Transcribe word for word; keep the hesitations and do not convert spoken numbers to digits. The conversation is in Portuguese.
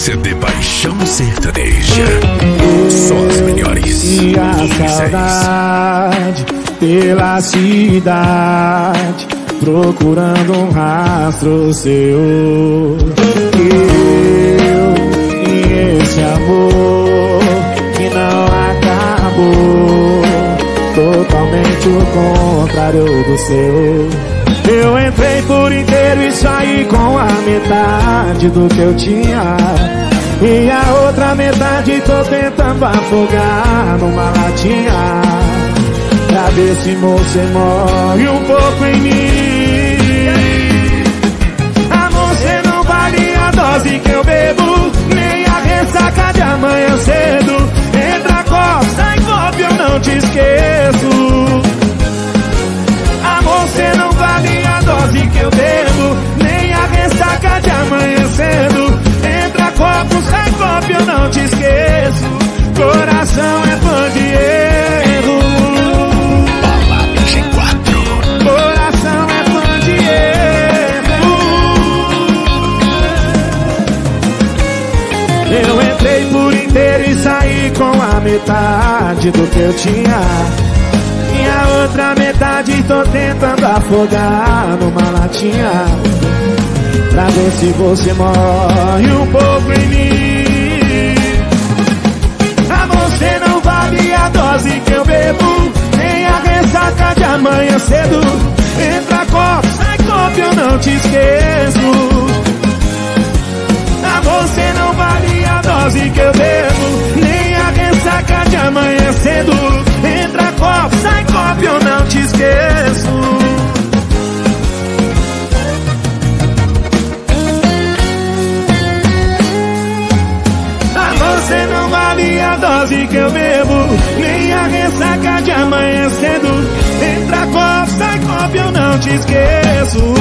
C D Paixão Sertaneja. Só as melhores. E a saudade pela cidade, procurando um rastro seu. Eu e esse amor que não acabou, totalmente o contrário do seu. Eu entrei por inteiro e saí com a metade do que eu tinha, e a outra metade tô tentando afogar numa latinha, pra ver se você morre um pouco em mim. Amor, você não vale a dose que eu bebo, nem a ressaca de amanhã cedo. Entra, costa e copo, eu não te esqueço. Amor, você não vale a dose que eu bebo, nem a ressaca de amanhã cedo. Entra, copo, sai copo, eu não te esqueço. Coração é fã de erro. Balada G quatro. Coração é fã de erro. Eu entrei por inteiro e saí com a metade do que eu tinha, e a outra metade tô tentando afogar numa latinha, pra ver se você morre um pouco em mim. Amor, você não vale a dose que eu bebo, nem a ressaca de amanhã cedo. Entra, copo, sai copo, eu não te esqueço. Amor, você não vale a dose que eu bebo, nem a ressaca de amanhã cedo. Entra, copo, sai copo, eu não te esqueço. Amor, você não vale a dose que eu bebo, nem a ressaca de amanhã cedo. Entra, copo, sai copo, eu não te esqueço.